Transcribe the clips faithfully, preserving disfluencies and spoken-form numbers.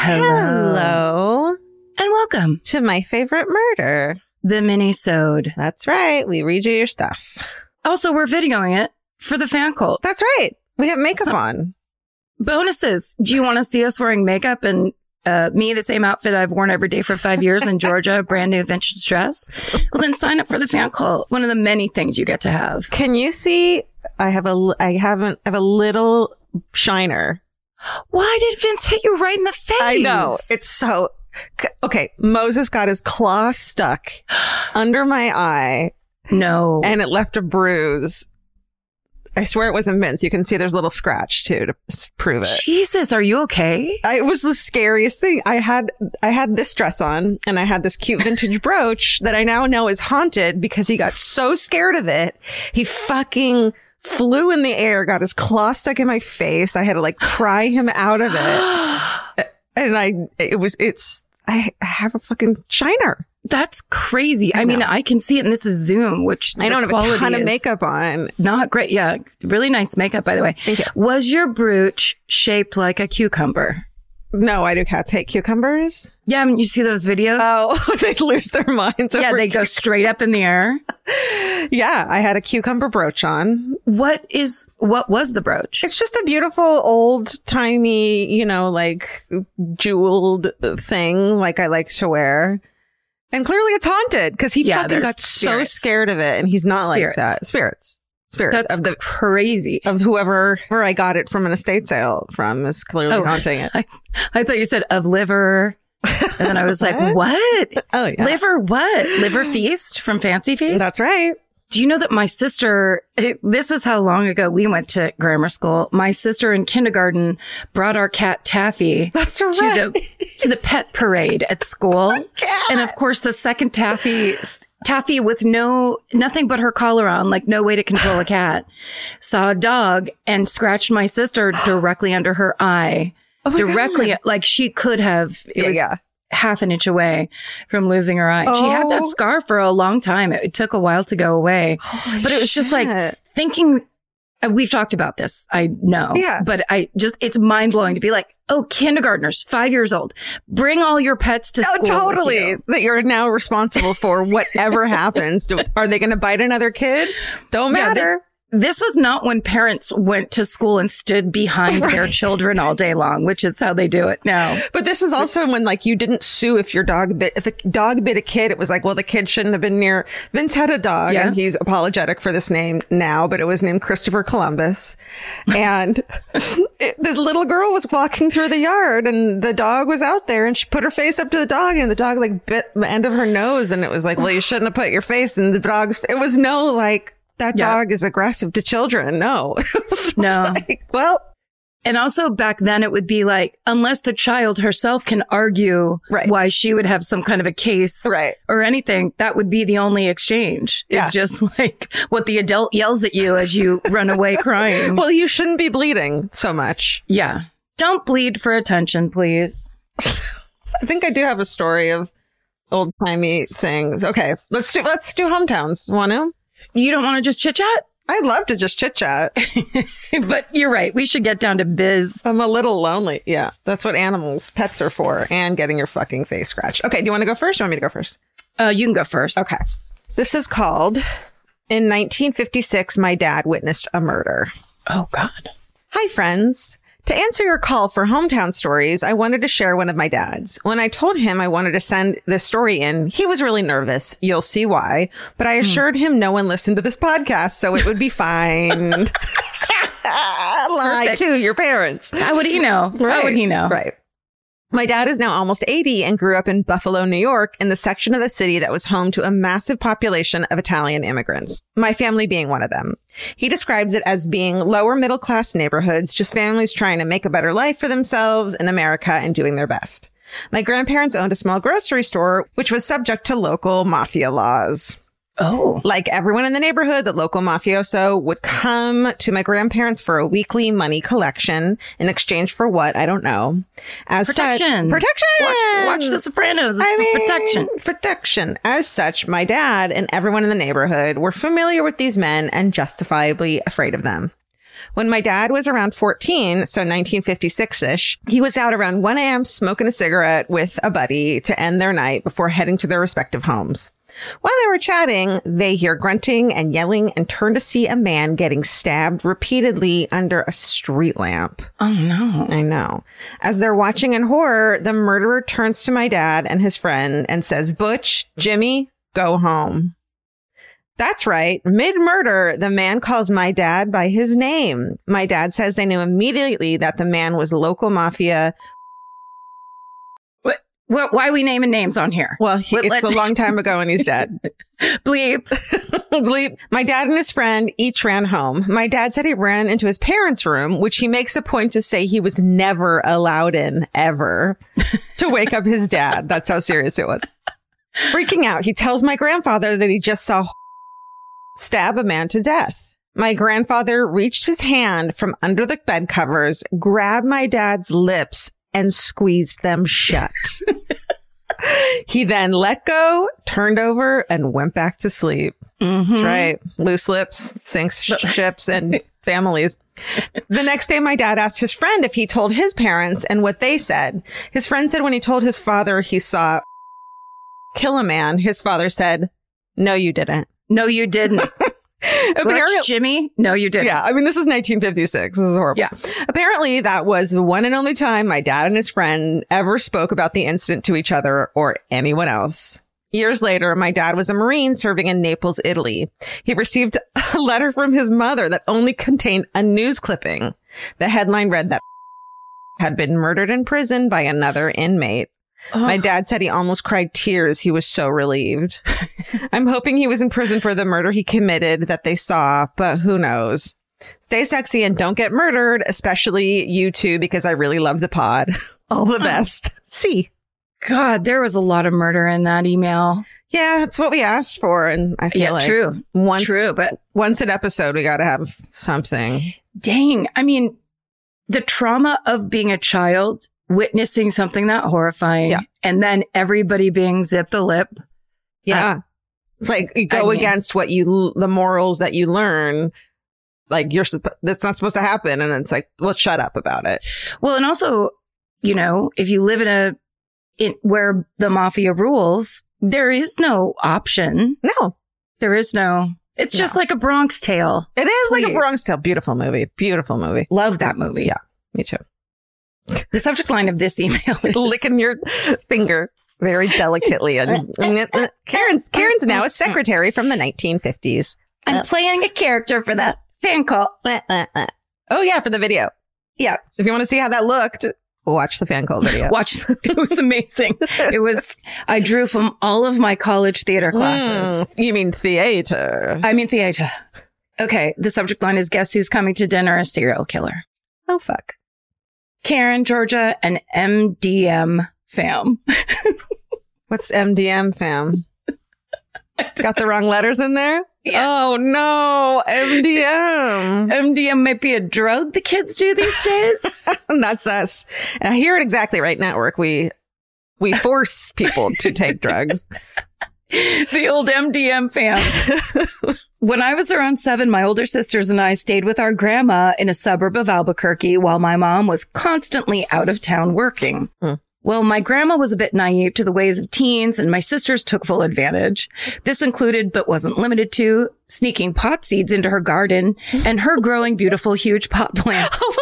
Hello. Hello. And welcome To my favorite murder. the mini-sode. That's right. We read you your stuff. Also, we're videoing it for the fan cult. That's right. We have makeup Some- on. Bonuses. Do you want to see us wearing makeup and uh, me, the same outfit I've worn every day for five years in Georgia, a brand new vintage dress? Well, then sign up for the fan cult. One of the many things you get to have. Can you see? I have a. I haven't. I have a little shiner. Why did Vince hit you right in the face? I know. It's so. Okay. Moses got his claw stuck under my eye No. and it left a bruise. I swear it wasn't Vince. You can see there's a little scratch too to s- prove it. Jesus, are you okay? I, it was the scariest thing. I had I had this dress on and I had this cute vintage brooch that I now know is haunted because he got so scared of it. He fucking flew in the air, got his claw stuck in my face. I had to like pry him out of it. And I, it was, it's, I have a fucking shiner. That's crazy. I, I mean, know. I can see it and this is Zoom, which I don't the have a ton quality of is makeup on. Not great. Yeah. Really nice makeup, by the way. Thank you. Was your brooch shaped like a cucumber? No, I do cats hate cucumbers. Yeah. I mean, you see those videos? Oh, they lose their minds. yeah. over They go straight up in the air. Yeah, I had a cucumber brooch on. What is, what was the brooch? It's just a beautiful old timey, you know, like jeweled thing like I like to wear. And clearly it's haunted because he Yeah, fucking there's got spirits. so scared of it and he's not Spirits. like that. Spirits. Spirits That's of the crazy. of whoever where I got it from an estate sale from is clearly Oh. haunting it. I, I thought you said of liver. And then I was like, what? Oh yeah. Liver what? Liver Feast from Fancy Feast? That's right. Do you know that my sister, it- this is how long ago we went to grammar school. My sister in kindergarten brought our cat Taffy That's to right. the, to the pet parade at school. cat. And of course, the second Taffy, Taffy with no, nothing but her collar on, like no way to control a cat, saw a dog and scratched my sister directly under her eye. Oh my directly, God. like she could have, it Yeah, was yeah. half an inch away from losing her eye. She had that Oh. scar for a long time. It, it took a while to go away. Holy But it was just like shit. thinking, uh, we've talked about this, I know. Yeah. But I just, it's mind blowing to be like, oh, kindergartners, five years old, bring all your pets to Oh, school. with totally. you. That you're now responsible for whatever happens. Do, are they going to bite another kid? Don't Yeah, matter. This was not when parents went to school and stood behind their Right. children all day long, which is how they do it now. But this is also when like you didn't sue if your dog bit, if a dog bit a kid, it was like, well, the kid shouldn't have been near. Vince had a dog Yeah. and he's apologetic for this name now, but it was named Christopher Columbus. And it, this little girl was walking through the yard and the dog was out there and she put her face up to the dog and the dog like bit the end of her nose. And it was like, well, you shouldn't have put your face in the dog's, it was no like, that Yeah. dog is aggressive to children. No. It's No. like, well, And also back then it would be like, unless the child herself can argue Right. why she would have some kind of a case right. or anything, that would be the only exchange. Yeah. It's just like what the adult yells at you as you run away crying. Well, you shouldn't be bleeding so much. Yeah. Don't bleed for attention, please. I think I do have a story of old timey things. Okay, let's do let's do hometowns. Want to? You don't want to just chit chat? I'd love to just chit chat. But you're right. We should get down to biz. I'm a little lonely. Yeah, that's what animals, pets are for, and getting your fucking face scratched. Okay, do you want to go first? Or you want me to go first? Uh, you can go first. Okay, this is called. In nineteen fifty-six, my dad witnessed a murder. Oh, God. Hi, friends. To answer your call for hometown stories, I wanted to share one of my dad's. When I told him I wanted to send this story in, he was really nervous. You'll see why. But I assured him no one listened to this podcast, so it would be fine. Lie Perfect. to your parents. How would he know? How would he know? Right. My dad is now almost eighty and grew up in Buffalo, New York, in the section of the city that was home to a massive population of Italian immigrants, my family being one of them. He describes it as being lower middle class neighborhoods, just families trying to make a better life for themselves in America and doing their best. My grandparents owned a small grocery store, which was subject to local mafia laws. Oh. Like everyone in the neighborhood, the local mafioso would come to my grandparents for a weekly money collection in exchange for what? I don't know. As Protection. Such, protection. Watch, watch The Sopranos. It's I for mean, protection. Protection. As such, my dad and everyone in the neighborhood were familiar with these men and justifiably afraid of them. When my dad was around fourteen, so nineteen fifty-six-ish, he was out around one a.m. smoking a cigarette with a buddy to end their night before heading to their respective homes. While they were chatting, they hear grunting and yelling and turn to see a man getting stabbed repeatedly under a street lamp. Oh, no. I know. As they're watching in horror, the murderer turns to my dad and his friend and says, "Butch, Jimmy, go home." That's right. Mid-murder, the man calls my dad by his name. My dad says they knew immediately that the man was local mafia. Well, why are we naming names on here? Well, he, Let- it's let- a long time ago and he's dead. Bleep. Bleep. My dad and his friend each ran home. My dad said he ran into his parents' room, which he makes a point to say he was never allowed in, ever, to wake up his dad. That's how serious it was. Freaking out, he tells my grandfather that he just saw stab a man to death. My grandfather reached his hand from under the bed covers, grabbed my dad's lips, and squeezed them shut. He then let go, turned over, and went back to sleep. Mm-hmm. That's right. Loose lips, sinks sh- ships, and families. The next day, my dad asked his friend if he told his parents and what they said. His friend said when he told his father he saw kill a man, his father said, "No, you didn't." No, you didn't. Apparently, Butch, Jimmy, no, you didn't. yeah, I mean, this is nineteen fifty-six. This is horrible. Yeah. Apparently, that was the one and only time my dad and his friend ever spoke about the incident to each other or anyone else. Years later, my dad was a Marine serving in Naples, Italy. He received a letter from his mother that only contained a news clipping. The headline read that had been murdered in prison by another inmate. Oh. My dad said he almost cried tears. He was so relieved. I'm hoping he was in prison for the murder he committed that they saw, but who knows? Stay sexy and don't get murdered, especially you two, because I really love the pod. All the best. See. God, there was a lot of murder in that email. Yeah, it's what we asked for. And I feel Yeah, like true. once, True, but once an episode, we got to have something. dang, I mean, the trauma of being a child, witnessing something that horrifying, Yeah. and then everybody being zipped the lip. Yeah. It's like you go I mean- against what you, the morals that you learn. Like you're, suppo- that's not supposed to happen. And it's like, well, shut up about it. Well, and also, you know, if you live in a, in where the mafia rules, there is no option. No, There is no, it's just No. like a Bronx Tale. it is like a Please. Bronx Tale. Beautiful movie. Beautiful movie. Love that movie. Yeah. Me too. The subject line of this email is Licking your finger very delicately. And Karen's, Karen's now a secretary from the nineteen fifties. I'm playing a character for that fan call. Oh, yeah, for the video. Yeah. If you want to see how that looked, watch the fan call video. Watch. It was amazing. It was, I drew from all of my college theater classes. Mm, you mean theater? I mean, theater. Okay. The subject line is guess who's coming to dinner? A serial killer. Oh, fuck. Karen, Georgia, and M D M fam. What's M D M, fam? Got the wrong letters in there? Yeah. Oh, no. M D M. M D M might be a drug the kids do these days. That's us. And here at Exactly Right Network, we we force people to take drugs. The old M D M fam. When I was around seven, my older sisters and I stayed with our grandma in a suburb of Albuquerque while my mom was constantly out of town working. Hmm. Well, my grandma was a bit naive to the ways of teens, and my sisters took full advantage. This included, but wasn't limited to, sneaking pot seeds into her garden and her growing beautiful, huge pot plants. Oh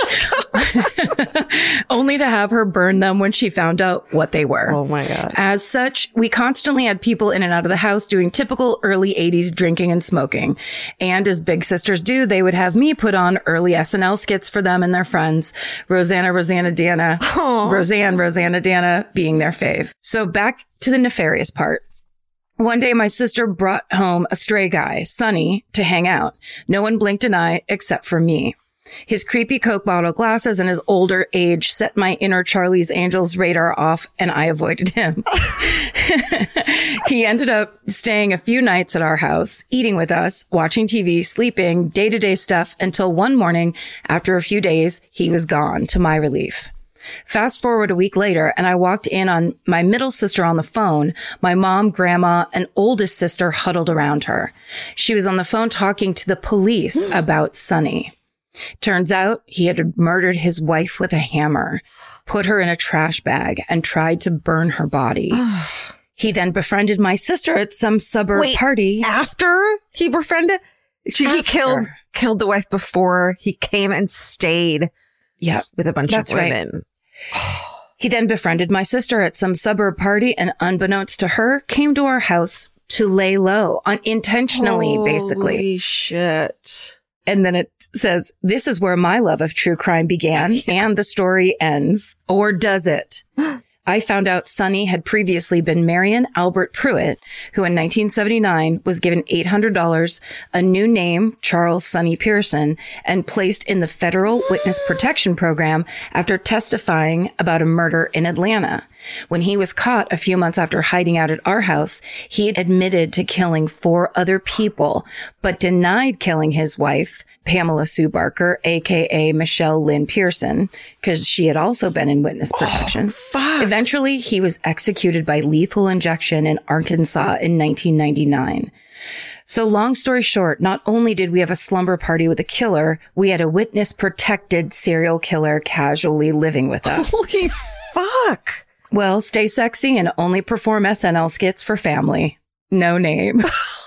my God. Only to have her burn them when she found out what they were. Oh my God. As such, we constantly had people in and out of the house doing typical early eighties drinking and smoking. And as big sisters do, they would have me put on early S N L skits for them and their friends. Rosanna, Rosanna, Dana, Aw. Roseanne, Rosanna, Dana being their fave. So back to the nefarious part. One day, my sister brought home a stray guy, Sonny, to hang out. No one blinked an eye except for me. His creepy Coke bottle glasses and his older age set my inner Charlie's Angels radar off, and I avoided him. He ended up staying a few nights at our house, eating with us, watching T V, sleeping, day-to-day stuff, until one morning, after a few days, he was gone, to my relief. Fast forward a week later, and I walked in on my middle sister on the phone, my mom, grandma, and oldest sister huddled around her. She was on the phone talking to the police about Sonny. Turns out he had murdered his wife with a hammer, put her in a trash bag, and tried to burn her body. He then befriended my sister at some suburb Wait, party. After he befriended? She, he After. killed killed the wife before he came and stayed Yeah, with a bunch that's of right. women. He then befriended my sister at some suburb party and unbeknownst to her, came to our house to lay low, unintentionally, basically. Holy shit. And then it says, this is where my love of true crime began and the story ends. Or does it? I found out Sonny had previously been Marion Albert Pruitt, who in nineteen seventy-nine was given eight hundred dollars, a new name, Charles Sonny Pearson, and placed in the Federal Witness Protection Program after testifying about a murder in Atlanta. When he was caught a few months after hiding out at our house, he admitted to killing four other people, but denied killing his wife, Pamela Sue Barker, a k a. Michelle Lynn Pearson, because she had also been in witness protection. Oh, fuck. Eventually, he was executed by lethal injection in Arkansas in nineteen ninety-nine. So long story short, not only did we have a slumber party with a killer, we had a witness-protected serial killer casually living with us. Holy fuck. Well, stay sexy and only perform S N L skits for family. No name.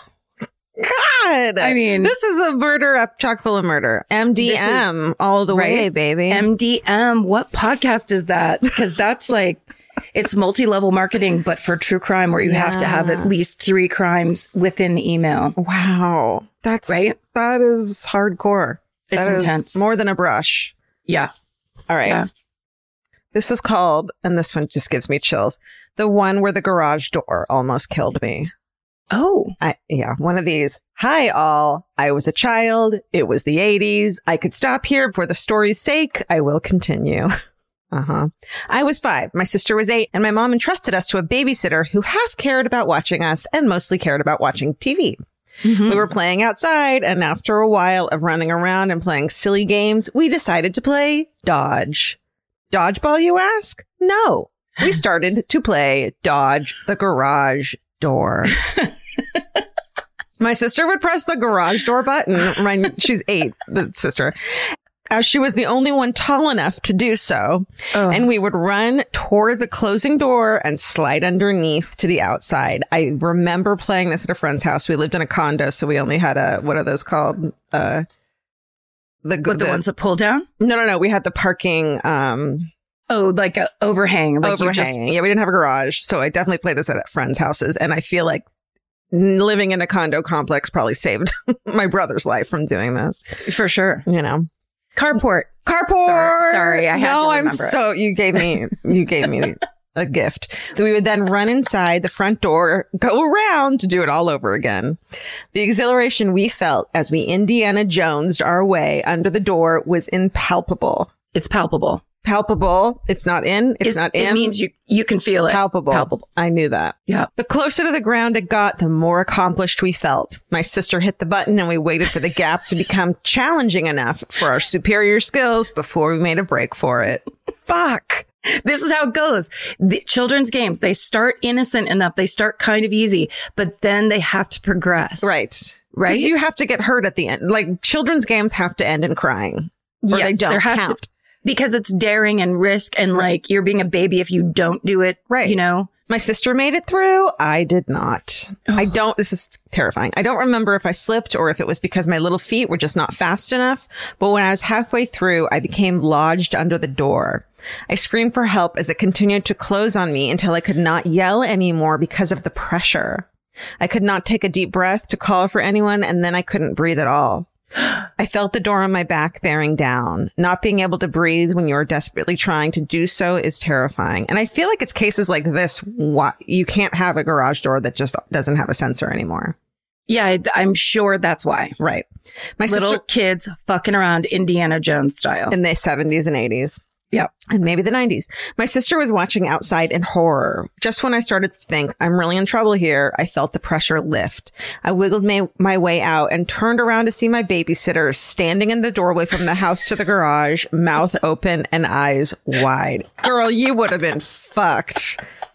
God. I mean, this is a murder up chock full of murder. M D M all the right? way, baby. M D M. What podcast is that? Because that's like, it's multi-level marketing, but for true crime where you Yeah. have to have at least three crimes within the email. Wow. That's Right? That is hardcore. It's That is intense. more than a brush. Yeah. All right. Yeah. This is called, and this one just gives me chills, the one where the garage door almost killed me. Oh. I, yeah, one of these. Hi, all. I was a child. It was the eighties. I could stop here for the story's sake. I will continue. Uh-huh. I was five. My sister was eight, and my mom entrusted us to a babysitter who half cared about watching us and mostly cared about watching T V. Mhm. We were playing outside, and after a while of running around and playing silly games, we decided to play Dodge. Dodgeball, you ask? No. We started to play Dodge the Garage Door. My sister would press the garage door button. My, she's eight, the sister. As she was the only one tall enough to do so. Oh. And we would run toward the closing door and slide underneath to the outside. I remember playing this at a friend's house. We lived in a condo, so we only had a, what are those called? Uh, the, What, the, the ones that pull down? No, no, no. We had the parking, um, Oh, like a overhang. Like overhang. you just, Yeah, we didn't have a garage. So I definitely played this at friends' houses. And I feel like living in a condo complex probably saved my brother's life from doing this, for sure. you know. Carport. Carport. Sorry, sorry, I had no, to I'm remember it. so you gave me you gave me a gift. So we would then run inside the front door, go around to do it all over again. The exhilaration we felt as we Indiana Jonesed our way under the door was impalpable. It's palpable. Palpable. It's not in. It's, It's- not in. It means you, you can feel it. palpable. Palpable. I knew that. Yeah. The closer to the ground it got, the more accomplished we felt. My sister hit the button and we waited for the gap to become challenging enough for our superior skills before we made a break for it. Fuck. This is how it goes. The children's games, they start innocent enough. They start kind of easy, but then they have to progress. Right. Right? 'Cause you have to get hurt at the end. Like children's games have to end in crying. Or they Yes, don't there has count. to, because it's daring and risk and like you're being a baby if you don't do it. Right. You know? My sister made it through. I did not. I don't. This is terrifying. I don't remember if I slipped or if it was because my little feet were just not fast enough. But when I was halfway through, I became lodged under the door. I screamed for help as it continued to close on me until I could not yell anymore because of the pressure. I could not take a deep breath to call for anyone, and then I couldn't breathe at all. I felt the door on my back bearing down. Not being able to breathe when you're desperately trying to do so is terrifying. And I feel like it's cases like this, why you can't have a garage door that just doesn't have a sensor anymore. Yeah, I, I'm sure that's why. Right. My Little sister kids fucking around Indiana Jones style. in the seventies and eighties. Yeah. And maybe the nineties. My sister was watching outside in horror. Just when I started to think I'm really in trouble here, I felt the pressure lift. I wiggled my, my way out and turned around to see my babysitter standing in the doorway from the house to the garage, mouth open and eyes wide. Girl, you would have been fucked.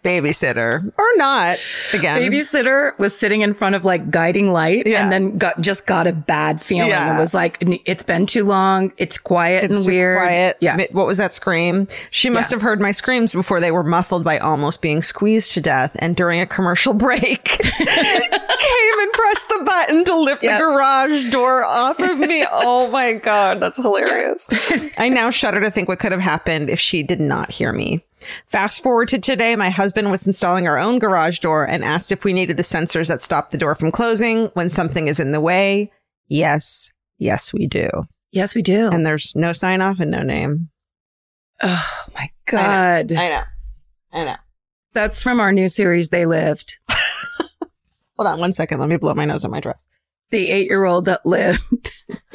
babysitter or not. Again, babysitter was sitting in front of like guiding light Yeah. and then got just got a bad feeling. Yeah. It was like, it's been too long. It's quiet it's and too weird. quiet. Yeah. What was that scream? She must Yeah. have heard my screams before they were muffled by almost being squeezed to death. And during a commercial break, came and pressed the button to lift Yep. the garage door off of me. Oh my God, that's hilarious. I now shudder to think what could have happened if she did not hear me. Fast forward to today, my husband was installing our own garage door and asked if we needed the sensors that stop the door from closing when something is in the way. Yes, yes, we do. Yes, we do. And there's no sign off and no name. Oh my God. I know. I know. That's from our new series, They Lived. Hold on one second. Let me blow my nose on my dress. The eight-year-old that lived.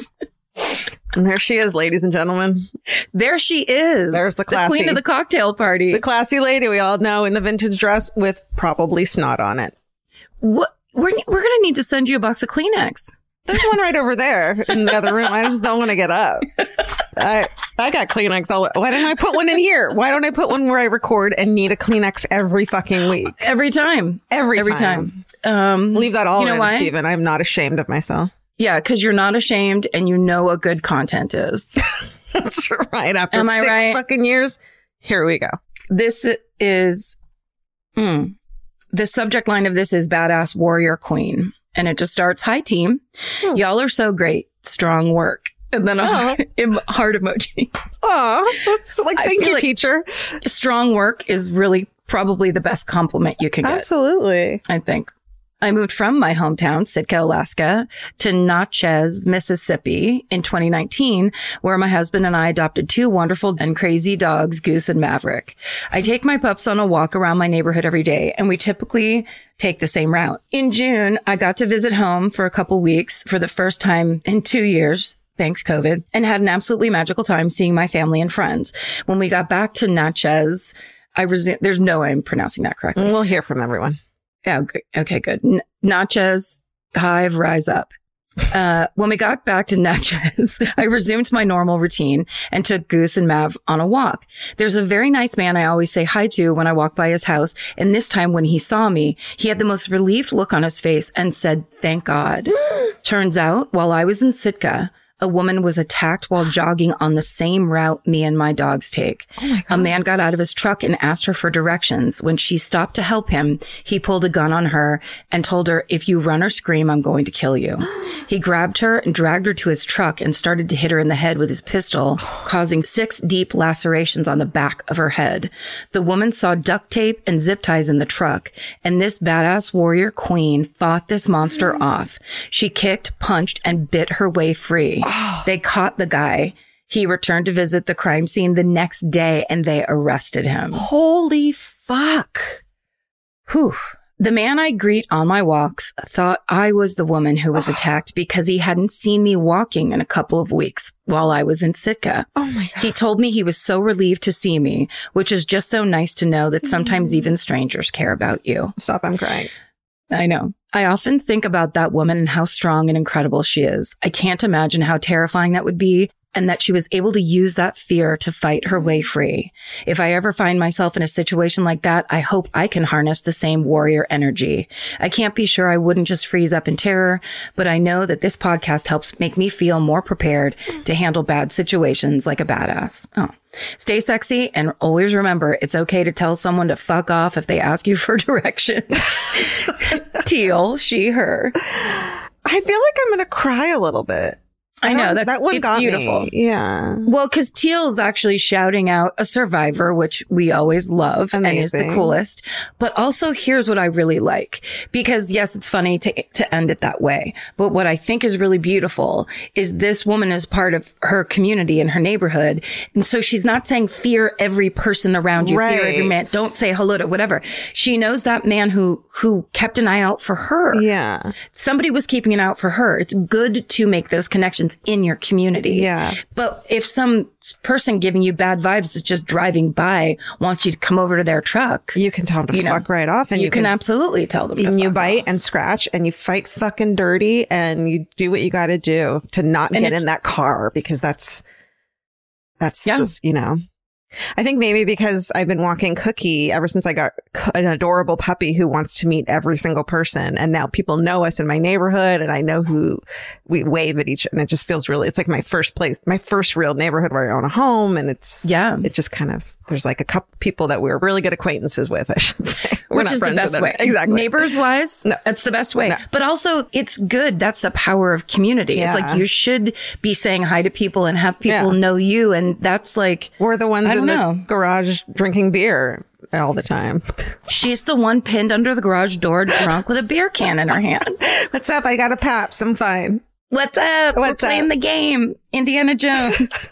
And there she is, ladies and gentlemen. There she is. There's the The queen classy- of the cocktail party. The classy lady we all know in the vintage dress with probably snot on it. What? We're, we're going to need to send you a box of Kleenex. There's one right over there in the other room. I just don't want to get up. I I got Kleenex all. Why didn't I put one in here? Why don't I put one where I record and need a Kleenex every fucking week? Every time. Every, Every time. time. Um, Leave that all you know in, why? Stephen. I'm not ashamed of myself. Yeah, because you're not ashamed and you know what good content is. That's right. After Am I six right? fucking years, here we go. This is, mm, the subject line of this is Badass Warrior Queen. And it just starts, hi team. Hmm. Y'all are so great. Strong work. And then a Oh. heart, em- heart emoji. Oh, that's like, I thank feel you, like- teacher. Strong work is really probably the best compliment you can get, Absolutely. I think. I moved from my hometown, Sitka, Alaska, to Natchez, Mississippi in twenty nineteen, where my husband and I adopted two wonderful and crazy dogs, Goose and Maverick. I take my pups on a walk around my neighborhood every day, and we typically take the same route. In June, I got to visit home for a couple weeks for the first time in two years. Thanks, COVID, and had an absolutely magical time seeing my family and friends. When we got back to Natchez, I resumed, there's no way I'm pronouncing that correctly. We'll hear from everyone. Yeah. Okay, okay, good. N- Natchez, Hive, rise up. Uh, when we got back to Natchez, I resumed my normal routine and took Goose and Mav on a walk. There's a very nice man I always say hi to when I walk by his house. And this time when he saw me, he had the most relieved look on his face and said, thank God. Turns out, while I was in Sitka, a woman was attacked while jogging on the same route me and my dogs take. Oh my God. A man got out of his truck and asked her for directions. When she stopped to help him, he pulled a gun on her and told her, if you run or scream, I'm going to kill you. He grabbed her and dragged her to his truck and started to hit her in the head with his pistol, causing six deep lacerations on the back of her head. The woman saw duct tape and zip ties in the truck, and this badass warrior queen fought this monster off. She kicked, punched, and bit her way free. They caught the guy. He returned to visit the crime scene the next day and they arrested him. Holy fuck. Whew. The man I greet on my walks thought I was the woman who was attacked because he hadn't seen me walking in a couple of weeks while I was in Sitka. Oh my God. He told me he was so relieved to see me, which is just so nice to know that sometimes even strangers care about you. Stop, I'm crying. I know. I often think about that woman and how strong and incredible she is. I can't imagine how terrifying that would be, and that she was able to use that fear to fight her way free. If I ever find myself in a situation like that, I hope I can harness the same warrior energy. I can't be sure I wouldn't just freeze up in terror, but I know that this podcast helps make me feel more prepared to handle bad situations like a badass. Oh. Stay sexy and always remember it's okay to tell someone to fuck off if they ask you for directions. Teal, she, her. I feel like I'm going to cry a little bit. I know, don't- that's that one it's got beautiful. me. Yeah. Well, because Teal's actually shouting out a survivor, which we always love and is the Amazing. coolest. But also, here's what I really like. Because yes, it's funny to to end it that way. But what I think is really beautiful is this woman is part of her community and her neighborhood. And so she's not saying fear every person around you, fear every Right. man, don't say hello to whatever. She knows that man who who kept an eye out for her. Yeah. Somebody was keeping an eye out for her. It's good to make those connections in your community. Yeah. But if some person giving you bad vibes is just driving by wants you to come over to their truck, You can tell them to You know, fuck right off. And you, you, can, absolutely tell them. to and you fuck bite off. and scratch and you fight fucking dirty and you do what you got to do to not And get it's- in that car because that's, that's, Yeah. just, you know, I think maybe because I've been walking Cookie ever since I got an adorable puppy who wants to meet every single person. And now people know us in my neighborhood and I know who we wave at each. And it just feels really, it's like my first place, my first real neighborhood where I own a home. And it's, yeah, it just kind of, there's like a couple people that we're really good acquaintances with, I should say. We're Which is the best way. Exactly. Neighbors wise, no. That's the best way. No. But also it's good. That's the power of community. Yeah. It's like you should be saying hi to people and have people yeah. know you. And that's like, we're the ones in know. the garage drinking beer all the time. She's the one pinned under the garage door drunk with a beer can in her hand. What's up? I got a Paps. I'm fine. What's up? What's We're playing up? the game. Indiana Jones.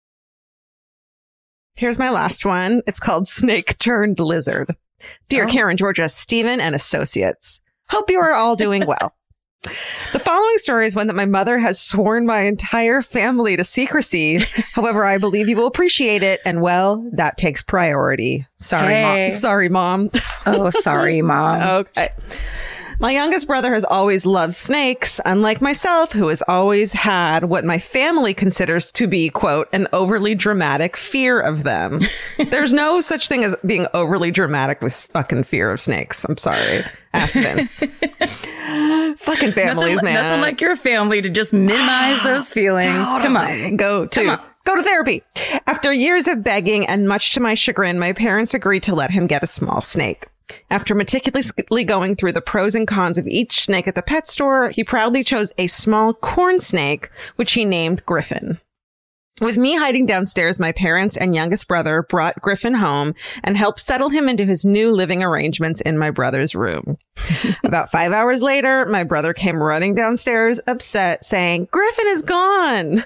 Here's my last one. It's called Snake Turned Lizard. Dear oh. Karen, Georgia, Stephen, and Associates. Hope you are all doing well. The following story is one that my mother has sworn my entire family to secrecy. However, I believe you will appreciate it. And well, that takes priority. Sorry, hey. mom. Sorry, mom. Oh, sorry, mom. Okay. My youngest brother has always loved snakes, unlike myself, who has always had what my family considers to be, quote, an overly dramatic fear of them. There's no such thing as being overly dramatic with fucking fear of snakes. I'm sorry. Ask Vince. Fucking families, nothing, man. Nothing like your family to just minimize those feelings. Totally. Come on. Go to. Come on. Go to therapy. After years of begging and much to my chagrin, my parents agreed to let him get a small snake. After meticulously going through the pros and cons of each snake at the pet store, he proudly chose a small corn snake, which he named Griffin. With me hiding downstairs, my parents and youngest brother brought Griffin home and helped settle him into his new living arrangements in my brother's room. About five hours later, my brother came running downstairs, upset, saying, "Griffin is gone."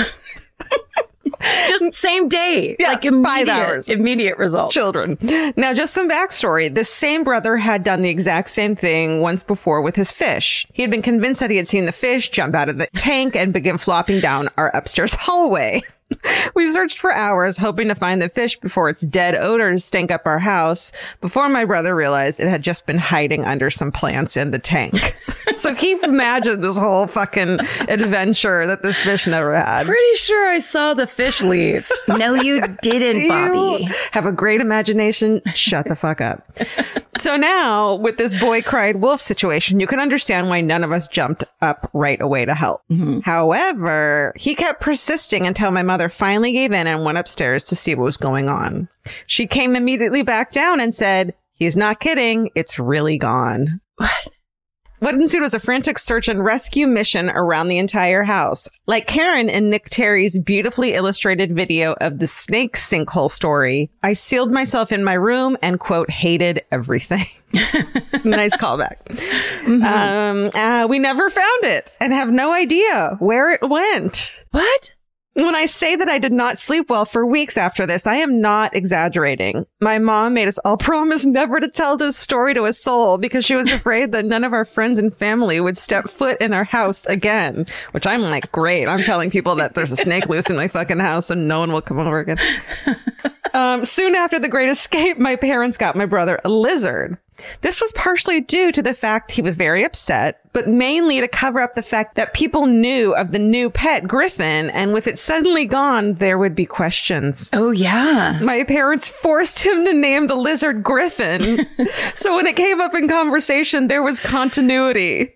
Just same day, yeah, like immediate, five hours. Immediate results. Children. Now, just some backstory. This same brother had done the exact same thing once before with his fish. He had been convinced that he had seen the fish jump out of the tank and begin flopping down our upstairs hallway. We searched for hours, hoping to find the fish before its dead odor stank up our house, before my brother realized it had just been hiding under some plants in the tank. So keep imagining this whole fucking adventure that this fish never had. Pretty sure I saw the fish leave. No, you didn't, Bobby. You have a great imagination. Shut the fuck up. So now, with this boy cried wolf situation, you can understand why none of us jumped up right away to help. Mm-hmm. However, he kept persisting until my mother finally gave in and went upstairs to see what was going on. She came immediately back down and said, "He's not kidding. It's really gone." What? What ensued was a frantic search and rescue mission around the entire house. Like Karen in Nick Terry's beautifully illustrated video of the snake sinkhole story, I sealed myself in my room and, quote, hated everything. Nice callback. Mm-hmm. Um, uh, we never found it and have no idea where it went. What? When I say that I did not sleep well for weeks after this, I am not exaggerating. My mom made us all promise never to tell this story to a soul because she was afraid that none of our friends and family would step foot in our house again, which I'm like, great. I'm telling people that there's a snake loose in my fucking house and no one will come over again. Um, soon after the Great Escape, my parents got my brother a lizard. This was partially due to the fact he was very upset, but mainly to cover up the fact that people knew of the new pet, Griffin, and with it suddenly gone, there would be questions. Oh, yeah. My parents forced him to name the lizard Griffin. So when it came up in conversation, there was continuity.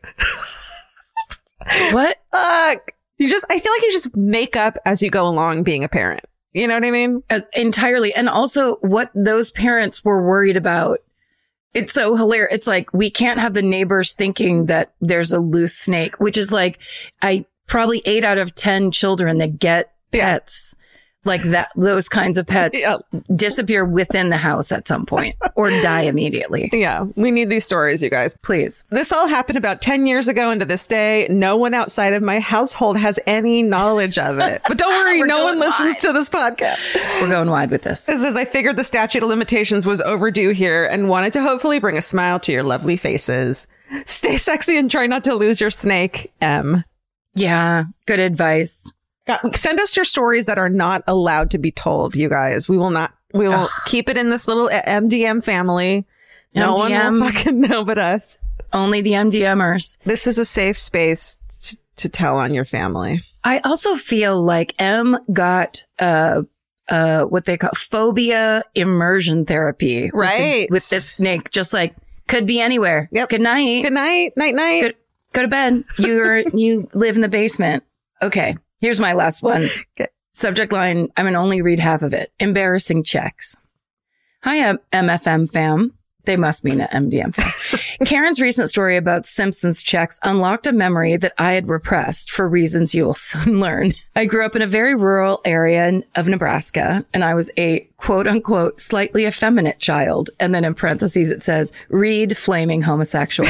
What? Uh, you just, I feel like you just make up as you go along being a parent. You know what I mean? Uh, entirely. And also what those parents were worried about. It's so hilarious. It's like, we can't have the neighbors thinking that there's a loose snake, which is like, I probably eight out of ten children that get pets like that, those kinds of pets yeah. disappear within the house at some point or die immediately. Yeah. We need these stories, you guys. Please. This all happened about ten years ago, and to this day, no one outside of my household has any knowledge of it. But don't worry, no one listens wide. to this podcast. We're going wide with this. This is, I figured the statute of limitations was overdue here and wanted to hopefully bring a smile to your lovely faces. Stay sexy and try not to lose your snake, M. Yeah. Good advice. Send us your stories that are not allowed to be told, you guys. We will not, we will Ugh. keep it in this little M D M family. No M D M. One will fucking know but us. Only the M D M ers. This is a safe space t- to tell on your family. I also feel like M got uh, uh, what they call phobia immersion therapy. Right. With, the, with this snake, just like could be anywhere. Yep. Good night. Good night. Night, night. Good, go to bed. You're, you live in the basement. Okay. Here's my last one. Okay. Subject line. I'm going to only read half of it. Embarrassing checks. Hi, M F M fam. They must mean an M D M fam. Karen's recent story about Simpsons checks unlocked a memory that I had repressed for reasons you will soon learn. I grew up in a very rural area of Nebraska, and I was a quote unquote slightly effeminate child. And then in parentheses, it says, read flaming homosexual,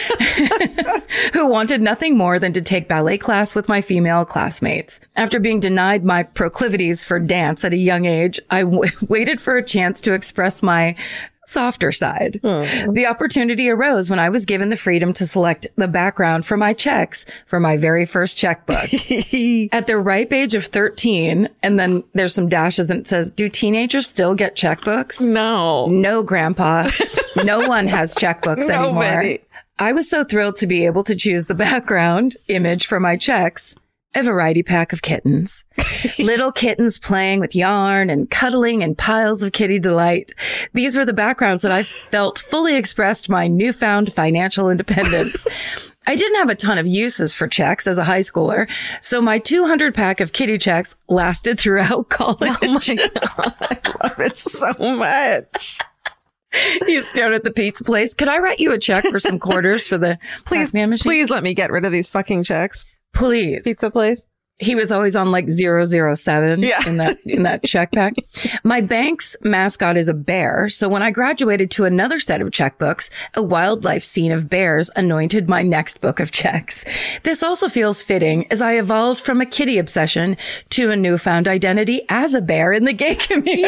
who wanted nothing more than to take ballet class with my female classmates. After being denied my proclivities for dance at a young age, I w- waited for a chance to express my softer side. Mm. The opportunity arose when I was given the freedom to select the background for my checks for my very first checkbook. At the ripe age of thirteen, and then there's some dashes and it says, do teenagers still get checkbooks? No. No, Grandpa. No one has checkbooks anymore. Nobody. I was so thrilled to be able to choose the background image for my checks. A variety pack of kittens. Little kittens playing with yarn and cuddling in piles of kitty delight. These were the backgrounds that I felt fully expressed my newfound financial independence. I didn't have a ton of uses for checks as a high schooler, so my two hundred pack of kitty checks lasted throughout college. Oh my God, I love it so much. You stared at the pizza place. Could I write you a check for some quarters for the please, Pac-Man machine? Please let me get rid of these fucking checks. Please. Pizza place. He was always on like zero zero seven yeah. in that in that check pack. My bank's mascot is a bear, so when I graduated to another set of checkbooks, a wildlife scene of bears anointed my next book of checks. This also feels fitting as I evolved from a kitty obsession to a newfound identity as a bear in the gay community.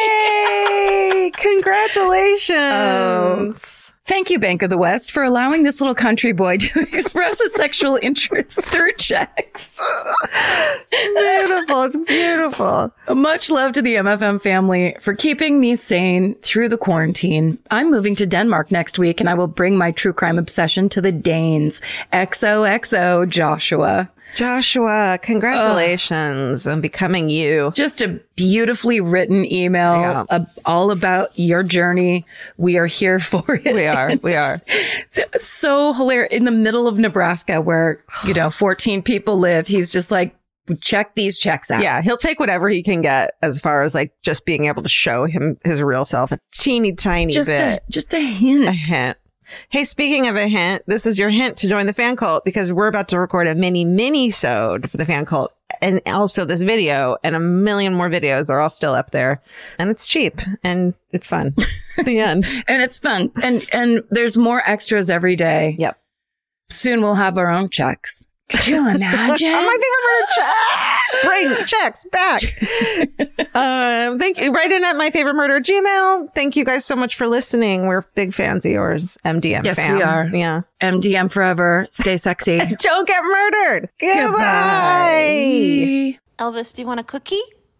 Yay! Congratulations! Oh. Thank you, Bank of the West, for allowing this little country boy to express its sexual interest through checks. Beautiful. It's beautiful. Much love to the M F M family for keeping me sane through the quarantine. I'm moving to Denmark next week, and I will bring my true crime obsession to the Danes. X O X O, Joshua. Joshua, congratulations on becoming you. Just a beautifully written email Yeah. uh, all about your journey. We are here for it. We are. We are. It's, it's so hilarious. In the middle of Nebraska where, you know, fourteen people live, he's just like, check these checks out. Yeah, he'll take whatever he can get as far as like just being able to show him his real self. A teeny tiny Just bit. a, just a hint. A hint. Hey, speaking of a hint, this is your hint to join the fan cult because we're about to record a mini mini-sode for the fan cult and also this video and a million more videos are all still up there and it's cheap and it's fun. The end. And it's fun. And, and there's more extras every day. Yep. Soon we'll have our own checks. Could you imagine? Oh, my favorite word, check. Bring checks back. um, thank you. Write in at my favorite murder Gmail. Thank you guys so much for listening. We're big fans of yours, M D M Yes, fam. we are. Yeah. M D M forever. Stay sexy. Don't get murdered. Goodbye. Goodbye. Elvis, do you want a cookie?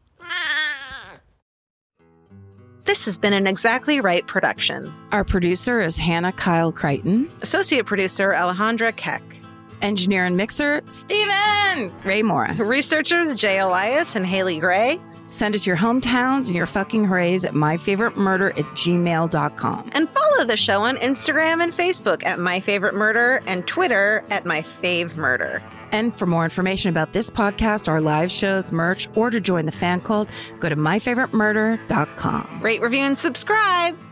This has been an Exactly Right production. Our producer is Hannah Kyle Crichton. Associate producer Alejandra Keck. Engineer and mixer, Steven Ray Morris. Researchers Jay Elias and Haley Gray. Send us your hometowns and your fucking hoorays at myfavoritemurder at gmail dot com. And follow the show on Instagram and Facebook at My Favorite Murder and Twitter at My Fave Murder. And for more information about this podcast, our live shows, merch, or to join the fan cult, go to my favorite murder dot com. Rate, review, and subscribe.